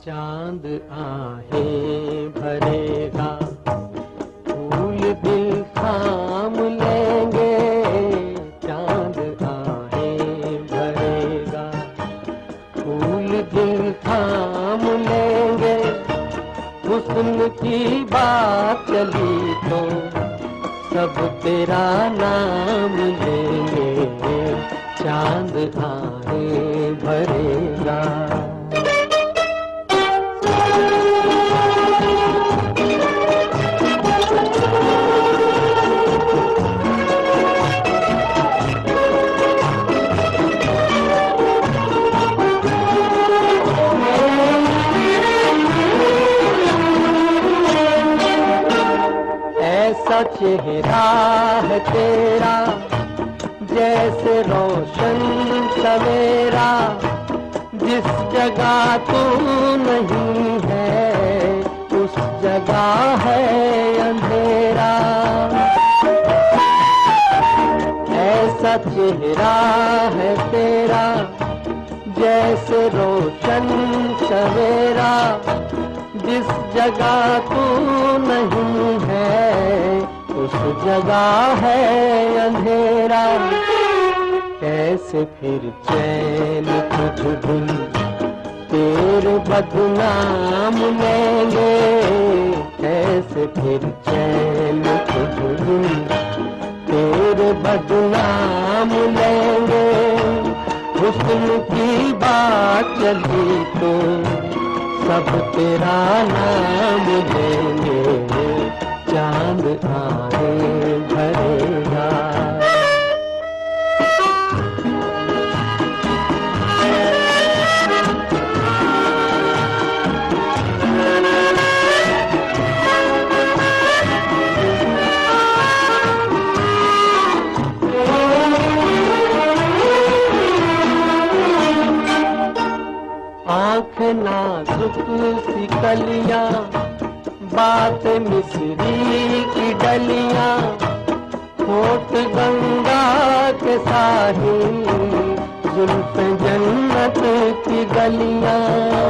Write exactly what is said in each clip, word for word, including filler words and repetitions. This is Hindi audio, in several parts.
चांद आहें भरेगा, फूल दिल थाम लेंगे। चांद आहें भरेगा, फूल दिल थाम लेंगे। हुस्न की बात चली तो सब तेरा नाम लेंगे। चांद आहें भरेगा। ऐसा चेहरा है तेरा जैसे रोशन सवेरा, जिस जगह तू नहीं है उस जगह है अंधेरा। ऐसा चेहरा है तेरा जैसे रोशन सवेरा, जिस जगह तू नहीं है उस जगह है अंधेरा। कैसे फिर चैन तुझ बिन तेरे बदनाम लेंगे। कैसे फिर चैन तुझ बिन तेरे बदनाम लेंगे। हुस्न की बात चली तो सब तेरा नाम लेंगे। चांद आहें भरेगा। आँख नाजुक सी कलियां, बात मिस्री की डलियां, होठ गंगा के साहिल, जुल्फ जन्नत की गलियां।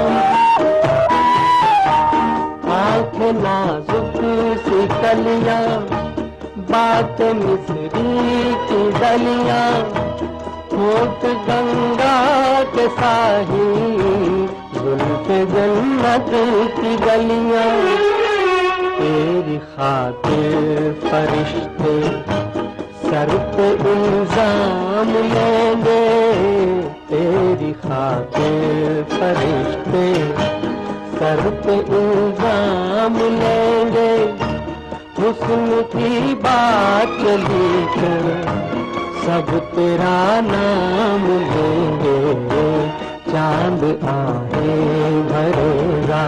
आँख नाजुक सी कलियां, बात मिस्री की डलियां, होठ गंगा के साहिल, जुल्फ जन्नत की गलियां। तेरी खातिर फरिश्ते सर पे इल्जाम लेंगे। तेरी खातिर फरिश्ते सर पे इल्जाम लेंगे। हुस्न की बात चली कर सब तेरा नाम लेंगे। चांद आहें भरेगा।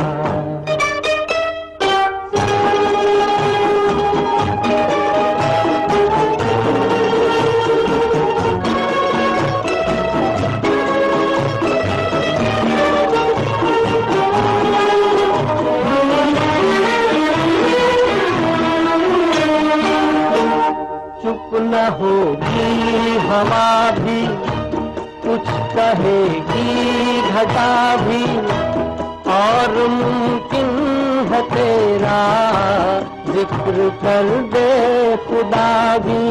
चुप न होगी हवा भी, कुछ कहेगी घटा भी, और मुमकिन है तेरा जिक्र कर दे खुदा भी।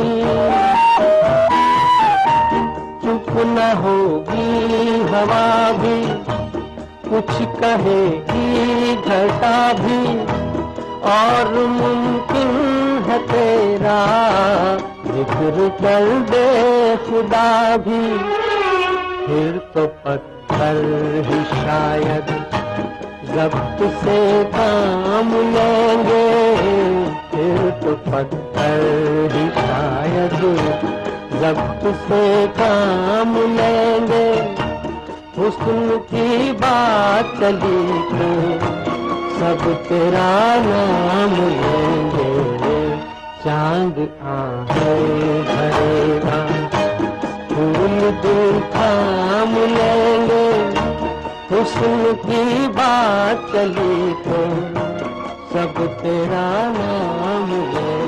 चुप न होगी हवा भी, कुछ कहेगी घटा भी, और मुमकिन है तेरा जिक्र कर दे खुदा भी। फिर तो पत्थर ही शायद ज़ब्त से काम लेंगे। फिर तो पत्थर ही शायद ज़ब्त से काम लेंगे। हुस्न की बात चली तो सब तेरा नाम लेंगे। चांद आहें भरेगा, फूल दिल थाम लेंगे। हुस्न की बात चली तो सब तेरा नाम लेंगे।